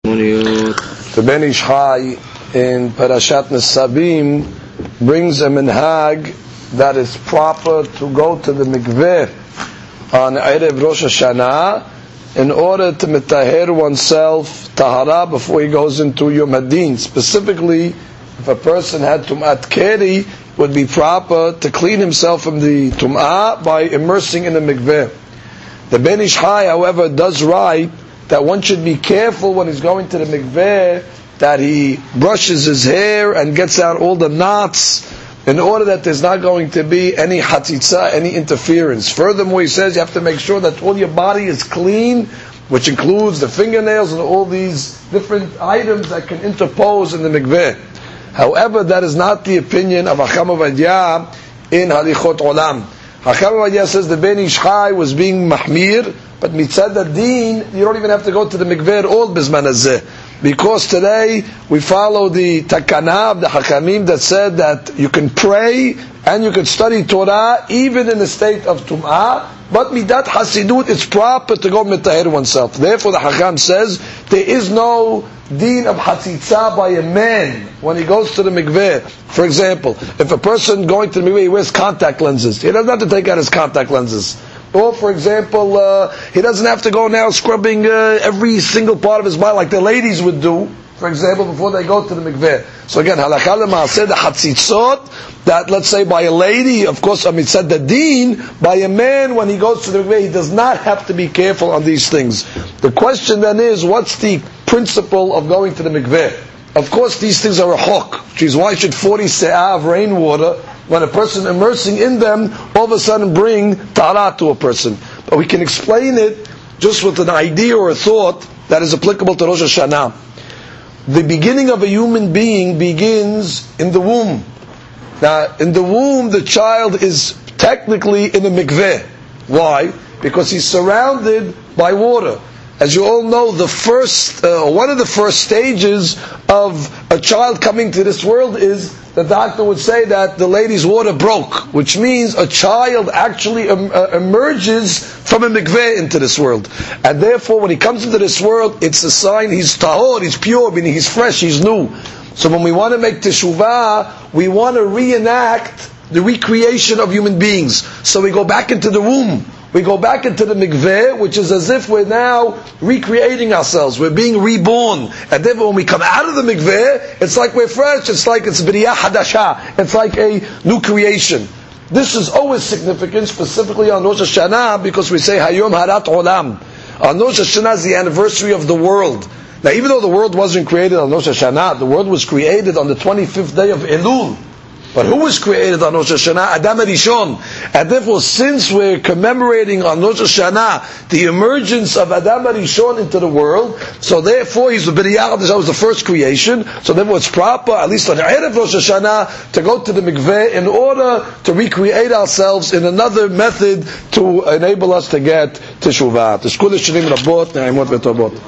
The Ben Ish Chai in Parashat Nesabim brings a minhag that is proper to go to the mikveh on Erev Rosh Hashanah in order to mitaher oneself tahara before he goes into Yom Hadin. Specifically, if a person had Tum'at Keri, it would be proper to clean himself from the Tum'ah by immersing in the mikveh. The Ben Ish Chai, however, does write that one should be careful when he's going to the mikveh that he brushes his hair and gets out all the knots in order that there's not going to be any hatzitza, any interference. Furthermore, he says you have to make sure that all your body is clean, which includes the fingernails and all these different items that can interpose in the mikveh. However, that is not the opinion of Hacham Ovadia in Halichot Olam. Hacham Ovadia says the Ben Ish Chai was being mahmir, but mitzad ad-din, you don't even have to go to the mikveh at all bizman hazeh. Because today we follow the takana of the Hakamim that said that you can pray and you can study Torah even in the state of Tum'ah, but midat hasidut, it's proper to go mitaher oneself. Therefore the Hakam says there is no deen of hatzitza by a man when he goes to the mikveh. For example, if a person going to the mikveh, he wears contact lenses, he doesn't have to take out his contact lenses. Or, for example, he doesn't have to go now scrubbing every single part of his body like the ladies would do, for example, before they go to the mikveh. So again, halakha l'maaseh, the hatzitzot, that let's say by a lady, of course, mitzad the deen, by a man when he goes to the mikveh, he does not have to be careful on these things. The question then is, what's the principle of going to the mikveh? Of course, these things are a hok, which is why should 40 se'ah of rainwater, when a person immersing in them, all of a sudden bring tahara to a person. But we can explain it just with an idea or a thought that is applicable to Rosh Hashanah. The beginning of a human being begins in the womb. Now, in the womb, the child is technically in a mikveh. Why? Because he's surrounded by water. As you all know, the first, one of the first stages of a child coming to this world is the doctor would say that the lady's water broke, which means a child actually emerges from a mikveh into this world. And therefore, when he comes into this world, it's a sign he's tahor, he's pure, meaning he's fresh, he's new. So when we want to make teshuvah, we want to reenact the recreation of human beings. So we go back into the womb. We go back into the mikveh, which is as if we're now recreating ourselves. We're being reborn. And then when we come out of the mikveh, it's like we're fresh. It's like it's b'riyah hadasha. It's like a new creation. This is always significant, specifically on Rosh Hashanah, because we say Hayom Harat Olam. On Rosh Hashanah is the anniversary of the world. Now, even though the world wasn't created on Rosh Hashanah, the world was created on the 25th day of Elul. But who was created on Rosh Hashanah? Adam Rishon. And therefore, since we're commemorating on Rosh Hashanah the emergence of Adam Rishon into the world, so therefore he's the B'riyah, that was the first creation. So therefore it's proper, at least on the Erev Rosh Hashanah, to go to the mikveh in order to recreate ourselves in another method to enable us to get teshuvah.